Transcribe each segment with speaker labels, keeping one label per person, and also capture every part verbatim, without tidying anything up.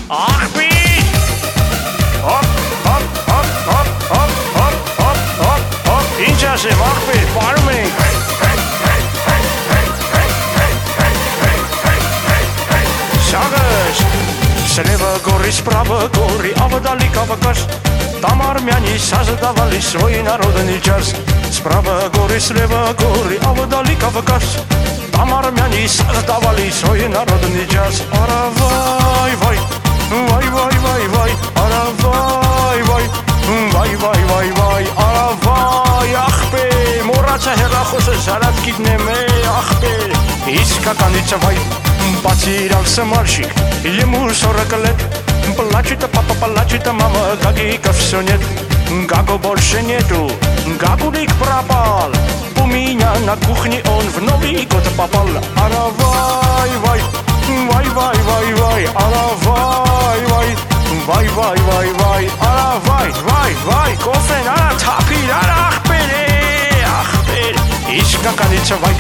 Speaker 1: Աղբի Հոպ, հոպ, հոպ, հոպ, հոպ, հոպ, հոպ, հոպ, հոպ Ինչ ասեմ, աղբի, պարում ենք Շագս Սրևը գորի, սպրավը գորի, ավդալի կավակաս Там армяне создавали свой народный час Справа горы, слева горы, а вдали Кавказ Там армяне создавали свой народный час Ара вай, вай, вай, вай, вай, вай Ара вай, вай, վայ, վայ, վայ, վայ, արավայ, ախպեր Մորացա հեղախոսը զարատ գիտնեմ է, ախպեր Իսկականից վայ, բացի իրալ սմարշիկ Ему сорок лет Плачет папа, плачет мама, Гагика все нет Гагу больше нету, Гагулик пропал У меня на кухне он в Новый год попал Аравай, вай, вай, вай, вай, вай Аравай, вай, вай, вай, вай, вай Аравай, вай, вай, кофен, ара թափիր, ара ախպեր է, ախպեր Իսկականից վայ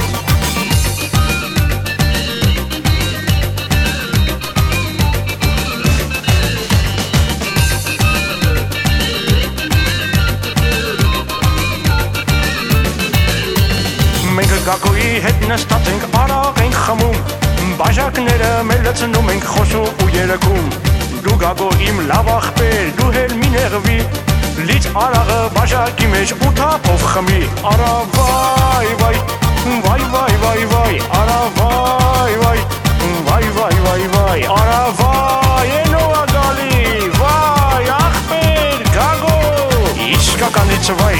Speaker 1: Մենք Գագոյի հետ նստած ենք, արաղ ենք խմում Բաժակները մեր լցնում ենք խոսում ու երգում Դու Գագո իմ լավ ախպեր, դու հել մի նեղվի Լից արաղը բաժակի մեջ ու թափով խմի Արավայ, վայ, վայ, վայ, վայ, վայ Արավայ, վայ, վայ, վայ, վայ, վայ Արավայ, ենով ագալի, վայ, ախպեր, Գագո Իսկականից վայ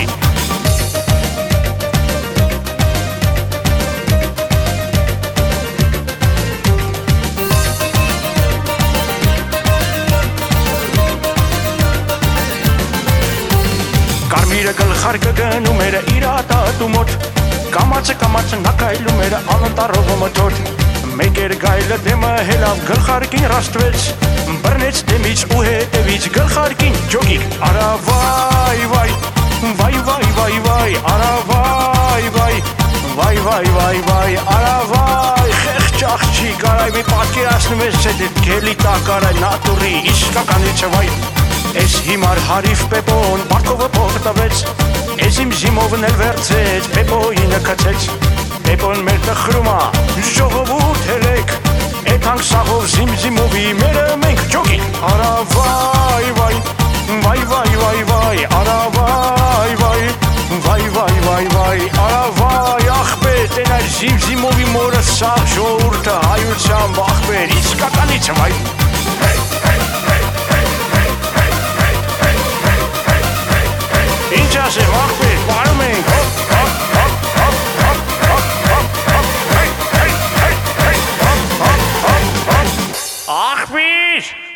Speaker 1: Կարմիրը գլխարկը գնում էր իրատատու մոտ Կամացը կամացը նակայլում էր անտարով մտոտ Մեկ էր գայլը դեմը հելավ գլխարկին ռաստվեց Բռնեց դեմից ու հետևից գլխարկին ջոգիկ Արավայ, վայ, վայ, վայ, վայ, վայ Արավայ, վայ, վայ, վայ, վայ, վայ Արավայ, խեղճ աղջիկ Արայ մի պատկերացնում ես թե գելի տակարայ նատուրի իսկականից վայ Ես հիմար հարիվ պեպոն բարկովը պողտավեց Ես իմ զիմովն էլ վերցեց, պեպոյինը կծեց Պեպոն մեր տխրումա, ժողովուրդ հելեք Էտ հանք սաղով զիմ-զիմովի մերը մենք ջոգիկ Արավայ, վայ, վայ, վայ, վայ, վայ Արավայ, վայ, վայ, վայ, վայ, վայ Արավայ, ախպեր, տենայր զիմ-զիմովի մորը սաղ ժողորդը հայությամբ ախպեր Իսկականից վայ Ինչ ասեմ, ախպեր, պարում ենք, հոպ, հոպ, հոպ, հոպ, հոպ, հոպ, հոպ, հոպ, հեյ, հեյ, հեյ, հեյ, հոպ, հոպ, հոպ, հոպ Ախպիր